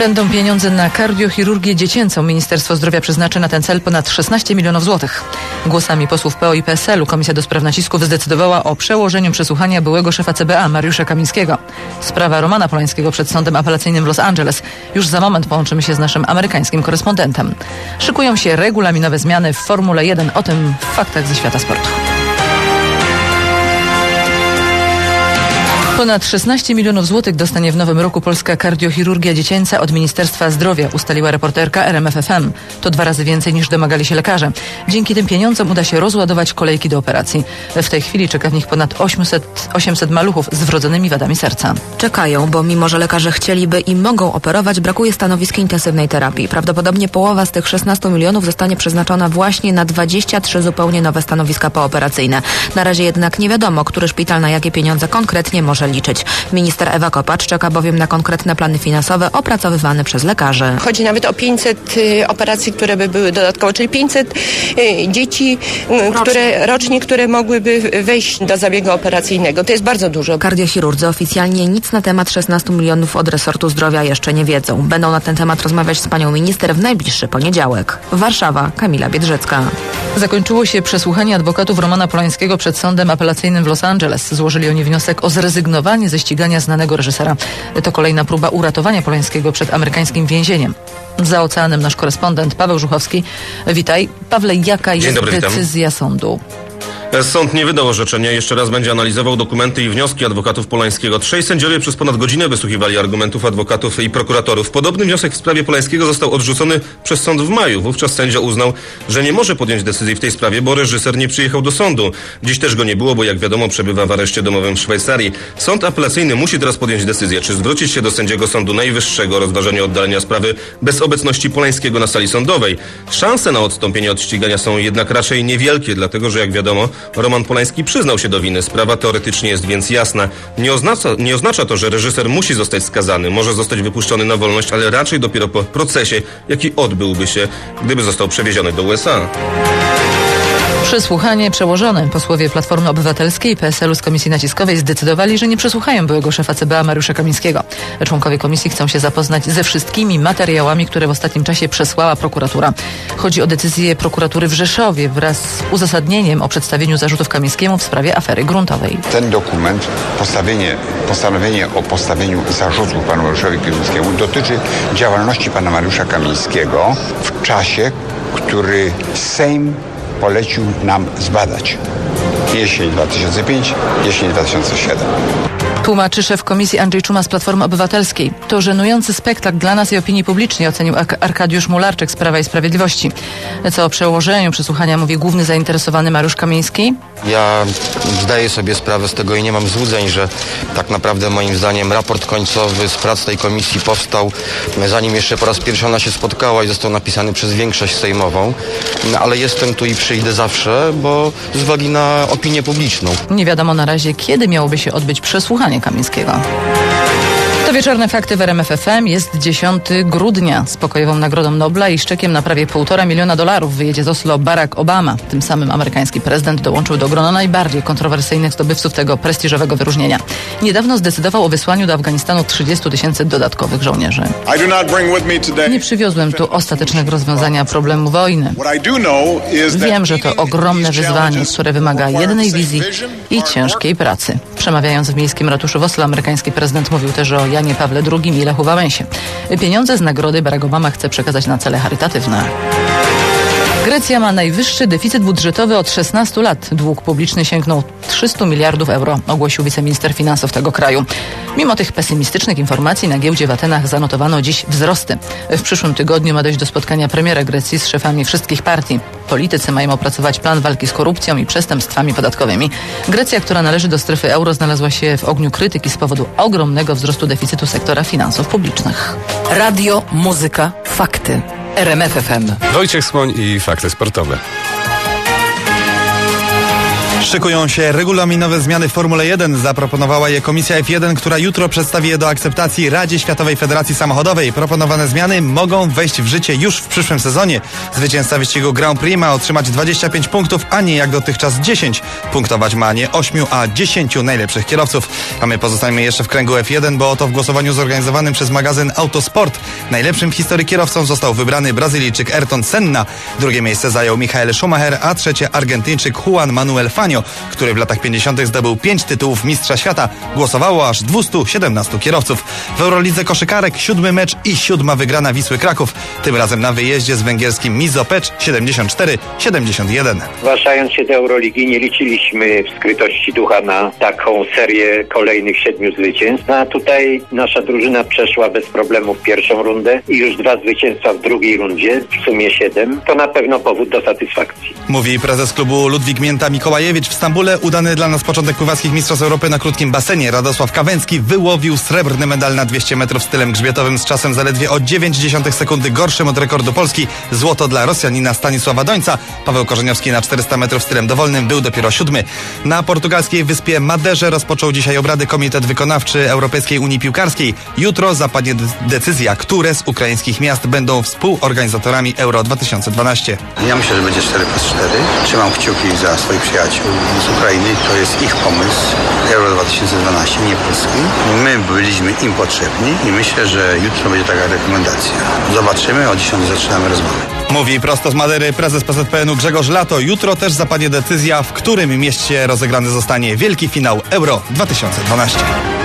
Będą pieniądze na kardiochirurgię dziecięcą. Ministerstwo Zdrowia przeznaczy na ten cel ponad 16 milionów złotych. Głosami posłów PO i PSL-u Komisja do Spraw Nacisków zdecydowała o przełożeniu przesłuchania byłego szefa CBA Mariusza Kamińskiego. Sprawa Romana Polańskiego przed sądem apelacyjnym w Los Angeles. Już za moment połączymy się z naszym amerykańskim korespondentem. Szykują się regulaminowe zmiany w Formule 1. O tym w faktach ze świata sportu. Ponad 16 milionów złotych dostanie w nowym roku polska kardiochirurgia dziecięca od Ministerstwa Zdrowia, ustaliła reporterka RMF FM. To 2 razy więcej niż domagali się lekarze. Dzięki tym pieniądzom uda się rozładować kolejki do operacji. W tej chwili czeka w nich ponad 800 maluchów z wrodzonymi wadami serca. Czekają, bo mimo że lekarze chcieliby i mogą operować, brakuje stanowisk intensywnej terapii. Prawdopodobnie połowa z tych 16 milionów zostanie przeznaczona właśnie na 23 zupełnie nowe stanowiska pooperacyjne. Na razie jednak nie wiadomo, który szpital na jakie pieniądze konkretnie może liczyć. Minister Ewa Kopacz czeka bowiem na konkretne plany finansowe opracowywane przez lekarzy. Chodzi nawet o 500 operacji, które by były dodatkowo, czyli 500 dzieci rocznie, które mogłyby wejść do zabiegu operacyjnego. To jest bardzo dużo. Kardiochirurdzy oficjalnie nic na temat 16 milionów od resortu zdrowia jeszcze nie wiedzą. Będą na ten temat rozmawiać z panią minister w najbliższy poniedziałek. Warszawa, Kamila Biedrzecka. Zakończyło się przesłuchanie adwokatów Romana Polańskiego przed sądem apelacyjnym w Los Angeles. Złożyli oni wniosek o zrezygnowanie ze ścigania znanego reżysera. To kolejna próba uratowania Polańskiego przed amerykańskim więzieniem. Za oceanem nasz korespondent Paweł Żuchowski. Witaj. Pawle, jaka jest decyzja sądu? Sąd nie wydał orzeczenia. Jeszcze raz będzie analizował dokumenty i wnioski adwokatów Polańskiego. 3 sędziowie przez ponad godzinę wysłuchiwali argumentów adwokatów i prokuratorów. Podobny wniosek w sprawie Polańskiego został odrzucony przez sąd w maju. Wówczas sędzia uznał, że nie może podjąć decyzji w tej sprawie, bo reżyser nie przyjechał do sądu. Dziś też go nie było, bo jak wiadomo przebywa w areszcie domowym w Szwajcarii. Sąd apelacyjny musi teraz podjąć decyzję, czy zwrócić się do sędziego Sądu Najwyższego o rozważenie oddalenia sprawy bez obecności Polańskiego na sali sądowej. Szanse na odstąpienie od ścigania są jednak raczej niewielkie, dlatego że jak wiadomo Roman Polański przyznał się do winy. Sprawa teoretycznie jest więc jasna. Nie oznacza to, że reżyser musi zostać skazany. Może zostać wypuszczony na wolność, ale raczej dopiero po procesie, jaki odbyłby się, gdyby został przewieziony do USA. Przesłuchanie przełożone. Posłowie Platformy Obywatelskiej i PSL-u z Komisji Naciskowej zdecydowali, że nie przesłuchają byłego szefa CBA Mariusza Kamińskiego. Członkowie komisji chcą się zapoznać ze wszystkimi materiałami, które w ostatnim czasie przesłała prokuratura. Chodzi o decyzję prokuratury w Rzeszowie wraz z uzasadnieniem o przedstawieniu zarzutów Kamińskiemu w sprawie afery gruntowej. Ten dokument, postanowienie o postawieniu zarzutów panu Mariuszowi Kamińskiemu dotyczy działalności pana Mariusza Kamińskiego w czasie, który Sejm polecił nam zbadać. Jesień 2005, jesień 2007. Tłumaczy szef komisji Andrzej Czuma z Platformy Obywatelskiej. To żenujący spektakl dla nas i opinii publicznej, ocenił Arkadiusz Mularczyk z Prawa i Sprawiedliwości. Co o przełożeniu przesłuchania mówi główny zainteresowany Mariusz Kamiński? Ja zdaję sobie sprawę z tego i nie mam złudzeń, że tak naprawdę moim zdaniem raport końcowy z prac tej komisji powstał, zanim jeszcze po raz pierwszy ona się spotkała i został napisany przez większość sejmową. Ale jestem tu i przyjdę zawsze, bo z uwagi na opinię publiczną. Nie wiadomo na razie, kiedy miałoby się odbyć przesłuchanie Kamińskiego. To wieczorne fakty w RMF FM. Jest 10 grudnia. Z pokojową Nagrodą Nobla i szczekiem na prawie $1,5 miliona wyjedzie z Oslo Barack Obama. Tym samym amerykański prezydent dołączył do grona najbardziej kontrowersyjnych zdobywców tego prestiżowego wyróżnienia. Niedawno zdecydował o wysłaniu do Afganistanu 30 000 dodatkowych żołnierzy. Nie przywiozłem tu ostatecznego rozwiązania problemu wojny. Wiem, że to ogromne wyzwanie, które wymaga jednej wizji i ciężkiej pracy. Przemawiając w miejskim ratuszu w Oslo, amerykański prezydent mówił też o Janie Pawle II i Lechu Wałęsie. Pieniądze z nagrody Barack Obama chce przekazać na cele charytatywne. Grecja ma najwyższy deficyt budżetowy od 16 lat. Dług publiczny sięgnął 300 miliardów euro, ogłosił wiceminister finansów tego kraju. Mimo tych pesymistycznych informacji na giełdzie w Atenach zanotowano dziś wzrosty. W przyszłym tygodniu ma dojść do spotkania premiera Grecji z szefami wszystkich partii. Politycy mają opracować plan walki z korupcją i przestępstwami podatkowymi. Grecja, która należy do strefy euro, znalazła się w ogniu krytyki z powodu ogromnego wzrostu deficytu sektora finansów publicznych. Radio, muzyka, fakty. RMF FM. Wojciech Słoń i fakty sportowe. Szykują się regulaminowe zmiany w Formule 1. Zaproponowała je Komisja F1, która jutro przedstawi je do akceptacji Radzie Światowej Federacji Samochodowej. Proponowane zmiany mogą wejść w życie już w przyszłym sezonie. Zwycięzca wyścigu Grand Prix ma otrzymać 25 punktów, a nie jak dotychczas 10. Punktować ma nie 8, a 10 najlepszych kierowców. A my pozostajemy jeszcze w kręgu F1, bo oto w głosowaniu zorganizowanym przez magazyn Autosport najlepszym w historii kierowcą został wybrany Brazylijczyk Ayrton Senna. Drugie miejsce zajął Michael Schumacher, a trzecie Argentyńczyk Juan Manuel Fangio, który w latach 50. zdobył 5 tytułów mistrza świata. Głosowało aż 217 kierowców. W Eurolidze koszykarek 7. mecz i 7. wygrana Wisły Kraków. Tym razem na wyjeździe z węgierskim Mizopecz 74-71. Zgłaszając się do Euroligi nie liczyliśmy w skrytości ducha na taką serię kolejnych 7 zwycięstw. A tutaj nasza drużyna przeszła bez problemu w pierwszą rundę i już 2 zwycięstwa w drugiej rundzie, w sumie 7. To na pewno powód do satysfakcji. Mówi prezes klubu Ludwik Mięta-Mikołajewicz. W Stambule udany dla nas początek pływackich mistrzostw Europy na krótkim basenie. Radosław Kawęcki wyłowił srebrny medal na 200 metrów stylem grzbietowym z czasem zaledwie o 0,9 sekundy gorszym od rekordu Polski. Złoto dla Rosjanina Stanisława Dońca. Paweł Korzeniowski na 400 metrów stylem dowolnym był dopiero 7. Na portugalskiej wyspie Maderze rozpoczął dzisiaj obrady Komitet Wykonawczy Europejskiej Unii Piłkarskiej. Jutro zapadnie decyzja, które z ukraińskich miast będą współorganizatorami Euro 2012. Ja myślę, że będzie 4+4. Trzymam kciuki za swoich przyjaciół z Ukrainy. To jest ich pomysł. Euro 2012, nie Polski. My byliśmy im potrzebni i myślę, że jutro będzie taka rekomendacja. Zobaczymy, o 10 zaczynamy rozmowę. Mówi prosto z Madery prezes PZPN-u Grzegorz Lato. Jutro też zapadnie decyzja, w którym mieście rozegrany zostanie wielki finał Euro 2012.